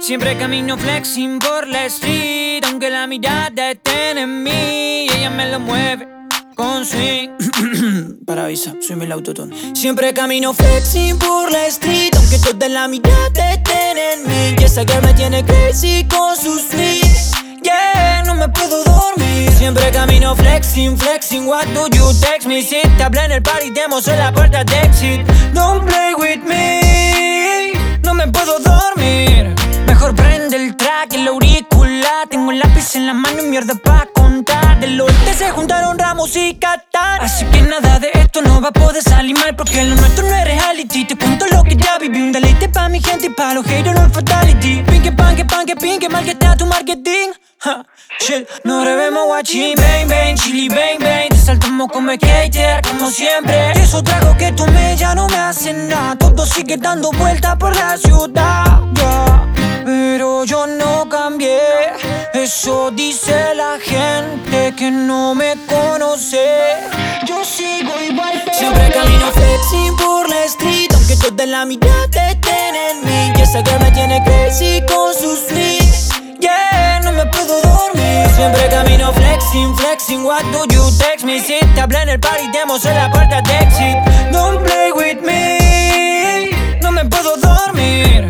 Siempre camino flexing por la street, aunque la mirada esté en mí. Ella me lo mueve con swing. Paravisa, soy el autotune. Siempre camino flexing por la street, aunque toda la mirada estén en mí. Y esa girl me tiene crazy con su swing. Yeah, no me puedo dormir. Siempre camino flexing, flexing. What do you text me? Si te hablé en el party, demos en la puerta de exit. Don't play with me. No me puedo dormir. Mejor prende el track, el auricular. Tengo el lápiz en la mano y mierda pa' contar. Del oeste se juntaron Ramos y Qatar. Así que nada de esto no va a poder salir mal, porque lo nuestro no es reality. Te cuento lo que ya viví, un deleite pa' mi gente y pa' los haters no es fatality. Pinque pan, que pin, que mal que está tu marketing. Shit, no revemos guachín. Bang, bang, chili, bang, bang. Te saltamos como skater, como siempre. Esos tragos que tomé ya no me hacen nada. Todo sigue dando vueltas por la ciudad, yeah. Pero yo no cambié. Eso dice la gente que no me conoce. Yo sigo igual, pero siempre camino flexing por la street, aunque toda la mirada estén en mí. Y esa girl me tiene crazy con su swing. Yeah, no me puedo dormir. Siempre camino flexing, flexing. What do you text me? Si te hablé en el party, demos en la puerta de exit. Don't play with me. No me puedo dormir.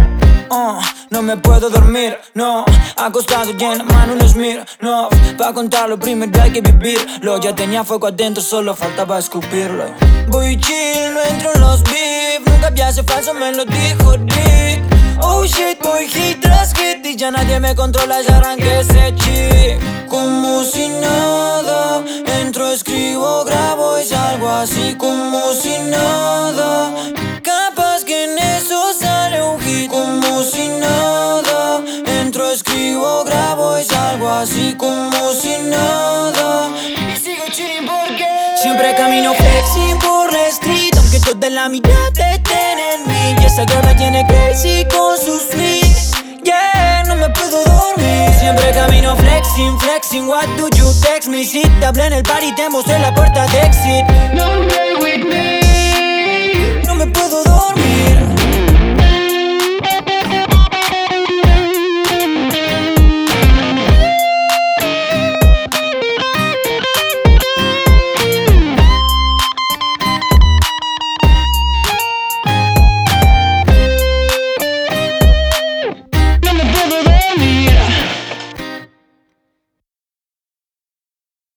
No me puedo dormir, no. Acostado y en la mano un Smith, no. Pa' contarlo primero hay que vivirlo. Ya tenía fuego adentro, solo faltaba escupirlo. Voy chill, no entro en los beef. Nunca viaje falso, me lo dijo Dick. Oh shit, voy hit tras hit y ya nadie me controla, ya arranqué ese chip. Como si nada, entro, escribo, grabo y salgo así como si nada. Capaz que en eso sale un hit. Como si nada, entro, escribo, grabo y salgo así como si nada. Y sigo chilling porque siempre camino flexing por la street, aunque toda la mirada estén en mí. Y esa girl me tiene crazy con su swing. Yeah, no me puedo dormir. Siempre camino flexing, flexing. What do you text me? Si te hablé en el party, te mostré la puerta de exit. Don't play with me. No me puedo dormir.